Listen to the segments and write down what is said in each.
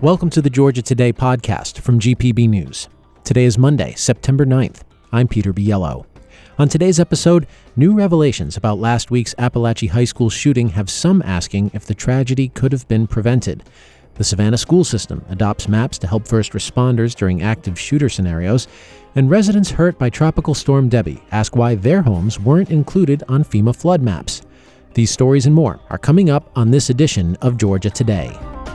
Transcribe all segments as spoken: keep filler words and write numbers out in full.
Welcome to the Georgia Today podcast from G P B News. Today is Monday, September ninth. I'm Peter Biello. On today's episode, new revelations about last week's Appalachia High School shooting have some asking if the tragedy could have been prevented. The Savannah school system adopts maps to help first responders during active shooter scenarios, and residents hurt by Tropical Storm Debbie ask why their homes weren't included on FEMA flood maps. These stories and more are coming up on this edition of Georgia Today.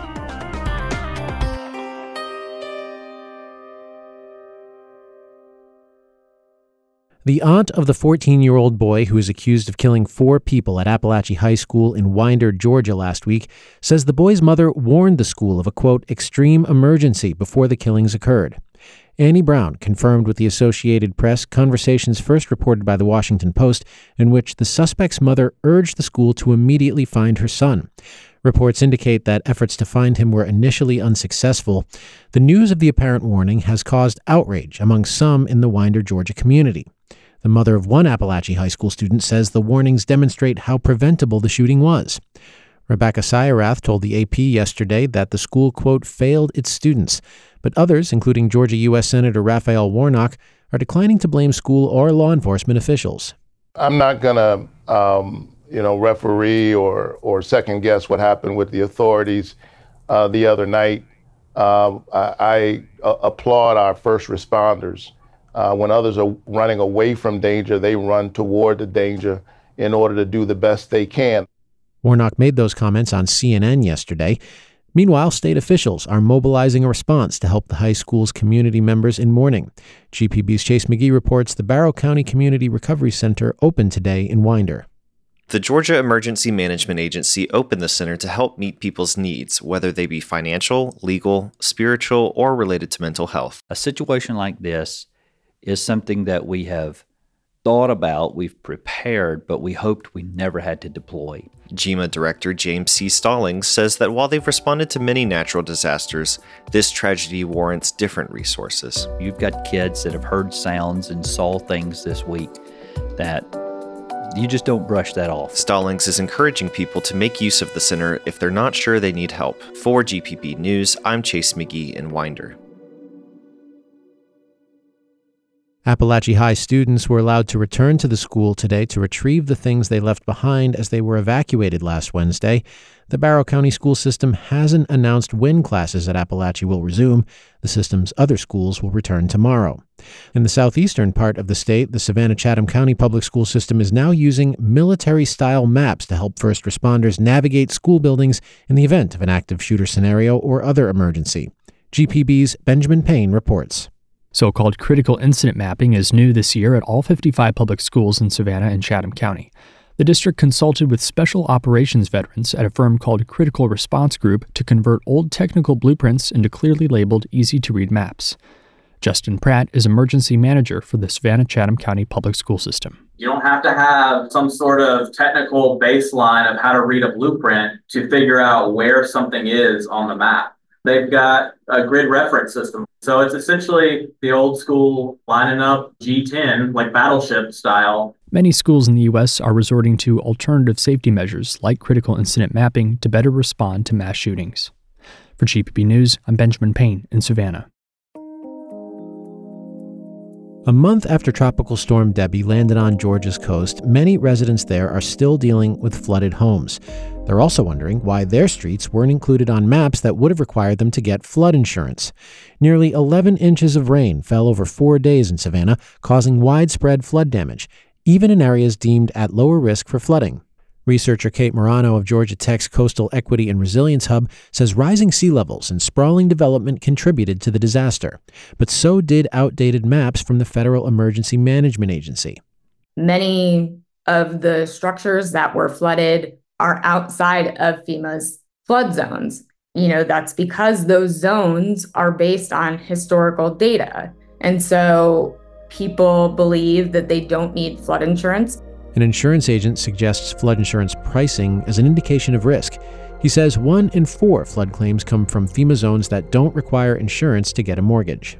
The aunt of the fourteen-year-old boy who is accused of killing four people at Appalachia High School in Winder, Georgia last week says the boy's mother warned the school of a, quote, extreme emergency before the killings occurred. Annie Brown confirmed with the Associated Press conversations first reported by the Washington Post in which the suspect's mother urged the school to immediately find her son. Reports indicate that efforts to find him were initially unsuccessful. The news of the apparent warning has caused outrage among some in the Winder, Georgia community. The mother of one Appalachia High School student says the warnings demonstrate how preventable the shooting was. Rebecca Sayarath told the A P yesterday that the school, quote, failed its students, but others, including Georgia U S Senator Raphael Warnock, are declining to blame school or law enforcement officials. I'm not going to, um, you know, referee or, or second guess what happened with the authorities uh, the other night. Uh, I, I uh, applaud our first responders. Uh, when others are running away from danger, they run toward the danger in order to do the best they can. Warnock made those comments on C N N yesterday. Meanwhile, state officials are mobilizing a response to help the high school's community members in mourning. G P B's Chase McGee reports the Barrow County Community Recovery Center opened today in Winder. The Georgia Emergency Management Agency opened the center to help meet people's needs, whether they be financial, legal, spiritual, or related to mental health. A situation like this is something that we have thought about, we've prepared, but we hoped we never had to deploy. G E M A Director James C. Stallings says that while they've responded to many natural disasters, this tragedy warrants different resources. You've got kids that have heard sounds and saw things this week that you just don't brush that off. Stallings is encouraging people to make use of the center if they're not sure they need help. For G P B News, I'm Chase McGee in Winder. Appalachia High students were allowed to return to the school today to retrieve the things they left behind as they were evacuated last Wednesday. The Barrow County school system hasn't announced when classes at Appalachia will resume. The system's other schools will return tomorrow. In the southeastern part of the state, the Savannah-Chatham County Public School System is now using military-style maps to help first responders navigate school buildings in the event of an active shooter scenario or other emergency. G P B's Benjamin Payne reports. So-called critical incident mapping is new this year at all fifty-five public schools in Savannah and Chatham County. The district consulted with special operations veterans at a firm called Critical Response Group to convert old technical blueprints into clearly labeled, easy-to-read maps. Justin Pratt is emergency manager for the Savannah-Chatham County Public School System. You don't have to have some sort of technical baseline of how to read a blueprint to figure out where something is on the map. They've got a grid reference system. So it's essentially the old school lining up G ten, like battleship style. Many schools in the U S are resorting to alternative safety measures like critical incident mapping to better respond to mass shootings. For G P B News, I'm Benjamin Payne in Savannah. A month after Tropical Storm Debbie landed on Georgia's coast, many residents there are still dealing with flooded homes. They're also wondering why their streets weren't included on maps that would have required them to get flood insurance. Nearly eleven inches of rain fell over four days in Savannah, causing widespread flood damage, even in areas deemed at lower risk for flooding. Researcher Kate Morano of Georgia Tech's Coastal Equity and Resilience Hub says rising sea levels and sprawling development contributed to the disaster, but so did outdated maps from the Federal Emergency Management Agency. Many of the structures that were flooded are outside of FEMA's flood zones. You know, that's because those zones are based on historical data. And so people believe that they don't need flood insurance. An insurance agent suggests flood insurance pricing as an indication of risk. He says one in four flood claims come from FEMA zones that don't require insurance to get a mortgage.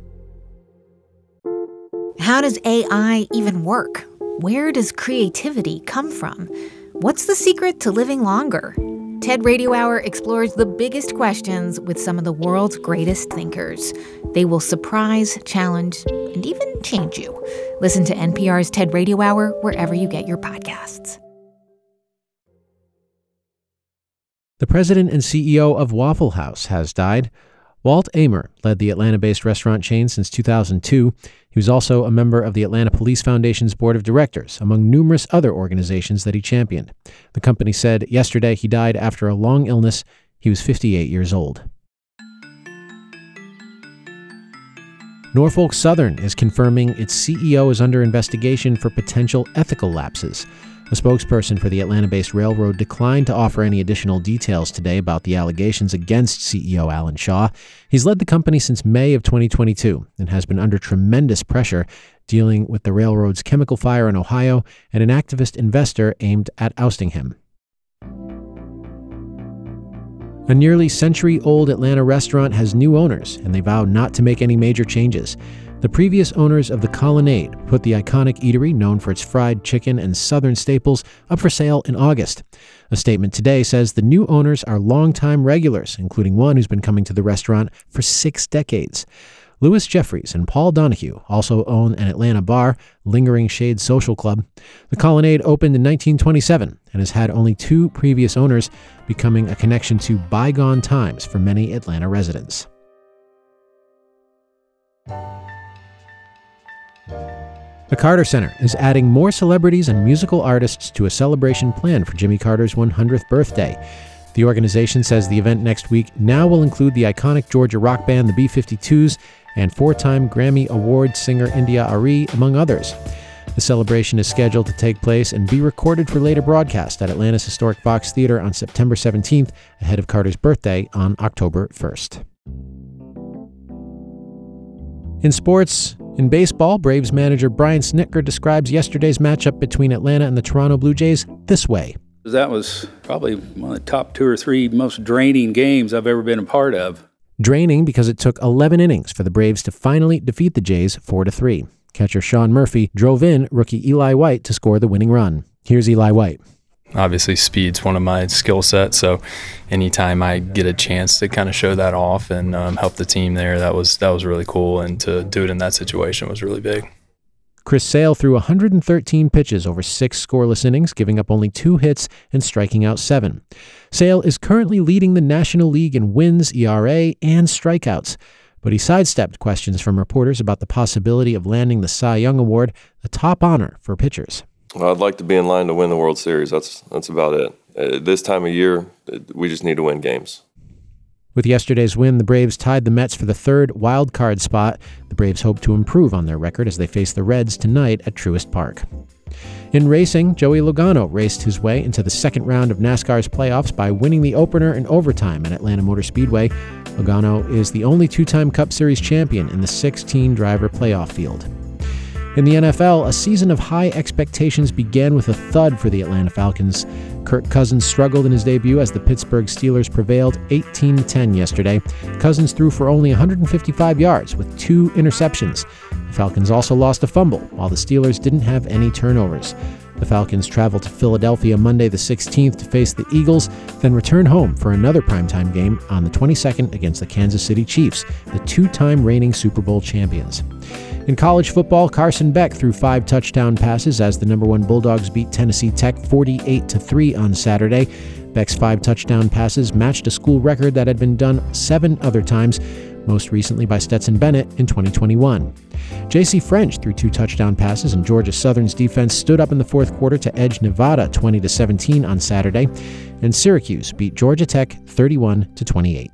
How does A I even work? Where does creativity come from? What's the secret to living longer? TED Radio Hour explores the biggest questions with some of the world's greatest thinkers. They will surprise, challenge, and even change you. Listen to N P R's TED Radio Hour wherever you get your podcasts. The president and C E O of Waffle House has died. Walt Ehmer led the Atlanta-based restaurant chain since two thousand two. He was also a member of the Atlanta Police Foundation's board of directors, among numerous other organizations that he championed. The company said yesterday he died after a long illness. He was fifty-eight years old. Norfolk Southern is confirming its C E O is under investigation for potential ethical lapses. A spokesperson for the Atlanta-based railroad declined to offer any additional details today about the allegations against C E O Alan Shaw. He's led the company since May of twenty twenty-two and has been under tremendous pressure dealing with the railroad's chemical fire in Ohio and an activist investor aimed at ousting him. A nearly century-old Atlanta restaurant has new owners, and they vow not to make any major changes. The previous owners of the Colonnade put the iconic eatery, known for its fried chicken and Southern staples, up for sale in August. A statement today says the new owners are longtime regulars, including one who's been coming to the restaurant for six decades. Louis Jeffries and Paul Donahue also own an Atlanta bar, Lingering Shade Social Club. The Colonnade opened in nineteen twenty-seven and has had only two previous owners, becoming a connection to bygone times for many Atlanta residents. The Carter Center is adding more celebrities and musical artists to a celebration planned for Jimmy Carter's one hundredth birthday. The organization says the event next week now will include the iconic Georgia rock band, the B fifty-twos, and four-time Grammy Award singer India Arie, among others. The celebration is scheduled to take place and be recorded for later broadcast at Atlanta's historic Fox Theater on September seventeenth, ahead of Carter's birthday on October first. In sports, in baseball, Braves manager Brian Snitker describes yesterday's matchup between Atlanta and the Toronto Blue Jays this way. That was probably one of the top two or three most draining games I've ever been a part of. Draining because it took eleven innings for the Braves to finally defeat the Jays four to three. Catcher Sean Murphy drove in rookie Eli White to score the winning run. Here's Eli White. Obviously, speed's one of my skill sets, so anytime I get a chance to kind of show that off and um, help the team there, that was that was really cool, and to do it in that situation was really big. Chris Sale threw one hundred thirteen pitches over six scoreless innings, giving up only two hits and striking out seven. Sale is currently leading the National League in wins, E R A, and strikeouts, but he sidestepped questions from reporters about the possibility of landing the Cy Young Award, the top honor for pitchers. Well, I'd like to be in line to win the World Series. That's that's about it. Uh, this time of year, we just need to win games. With yesterday's win, the Braves tied the Mets for the third wild card spot. The Braves hope to improve on their record as they face the Reds tonight at Truist Park. In racing, Joey Logano raced his way into the second round of NASCAR's playoffs by winning the opener in overtime at Atlanta Motor Speedway. Logano is the only two-time Cup Series champion in the sixteen-driver playoff field. In the N F L, a season of high expectations began with a thud for the Atlanta Falcons. Kirk Cousins struggled in his debut as the Pittsburgh Steelers prevailed eighteen to ten yesterday. Cousins threw for only one hundred fifty-five yards with two interceptions. The Falcons also lost a fumble, while the Steelers didn't have any turnovers. The Falcons travel to Philadelphia Monday the sixteenth to face the Eagles, then return home for another primetime game on the twenty-second against the Kansas City Chiefs, the two-time reigning Super Bowl champions. In college football, Carson Beck threw five touchdown passes as the number one Bulldogs beat Tennessee Tech forty-eight to three on Saturday. Beck's five touchdown passes matched a school record that had been done seven other times, most recently by Stetson Bennett in twenty twenty-one. J C French threw two touchdown passes, and Georgia Southern's defense stood up in the fourth quarter to edge Nevada twenty to seventeen on Saturday, and Syracuse beat Georgia Tech thirty-one to twenty-eight.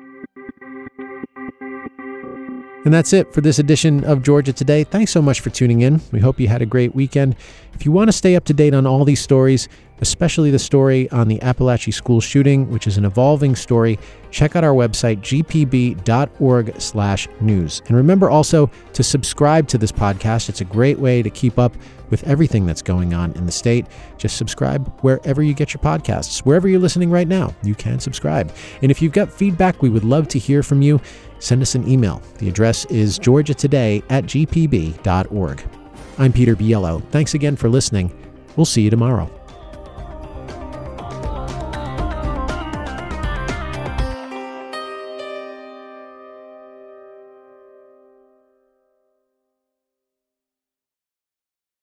And that's it for this edition of Georgia Today. Thanks so much for tuning in. We hope you had a great weekend. If you want to stay up to date on all these stories, especially the story on the Appalachia school shooting, which is an evolving story, check out our website, g p b dot org slash news. And remember also to subscribe to this podcast. It's a great way to keep up with everything that's going on in the state. Just subscribe wherever you get your podcasts. Wherever you're listening right now, you can subscribe. And if you've got feedback, we would love to hear from you. Send us an email. The address is georgia today at g p b dot org. I'm Peter Biello. Thanks again for listening. We'll see you tomorrow.